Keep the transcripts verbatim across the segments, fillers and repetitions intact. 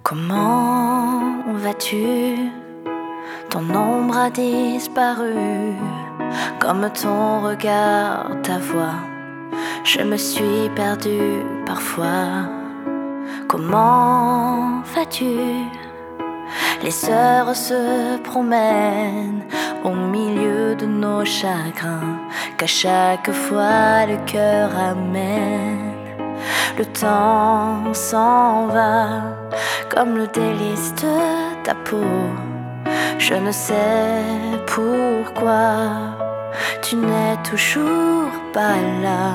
Comment vas-tu? Ton ombre a disparu, comme ton regard, ta voix. Je me suis perdue parfois. Comment vas-tu? Les heures se promènent au milieu de nos chagrins, qu'à chaque fois le cœur amène. Le temps s'en va comme le délice de ta peau. Je ne sais pourquoi tu n'es toujours pas là.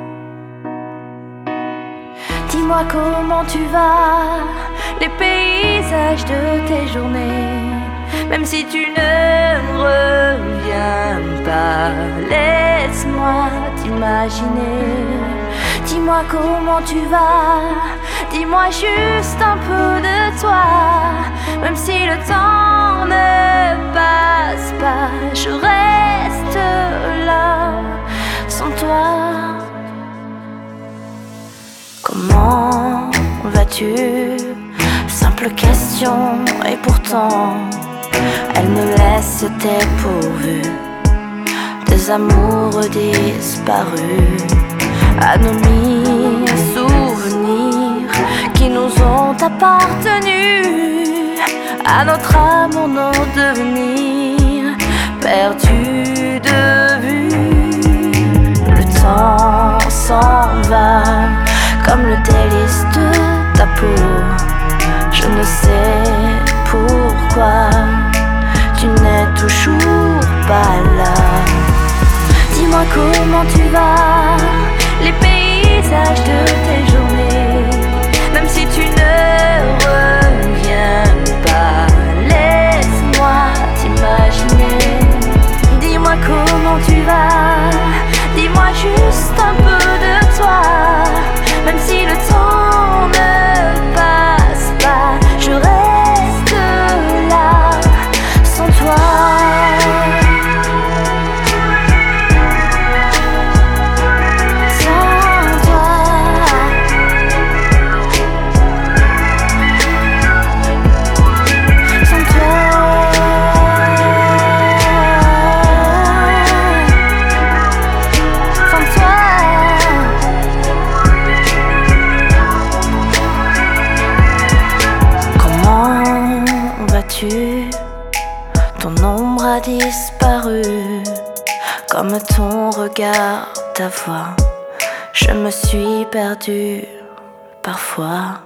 Dis-moi comment tu vas, les paysages de tes journées, même si tu ne reviens pas, laisse-moi t'imaginer. Dis-moi comment tu vas, dis-moi juste un peu de toi, même si le temps ne passe pas, je reste là sans toi. Comment vas-tu? Simple question et pourtant elle me laisse dépourvue. Des amours disparus, anomie, souvenirs qui nous ont appartenu, à notre amour, nos devenirs perdus de vue. Le temps s'en va comme le délice de ta peau. Je ne sais pourquoi tu n'es toujours pas là. Dis-moi comment tu vas, les paysages de tes journées, même si tu ne reviens pas, laisse-moi t'imaginer. Dis-moi comment tu vas, dis-moi juste un peu de toi, même si le temps ne passe pas, je reste là sans toi. Ton ombre a disparu, comme ton regard, ta voix. Je me suis perdue parfois.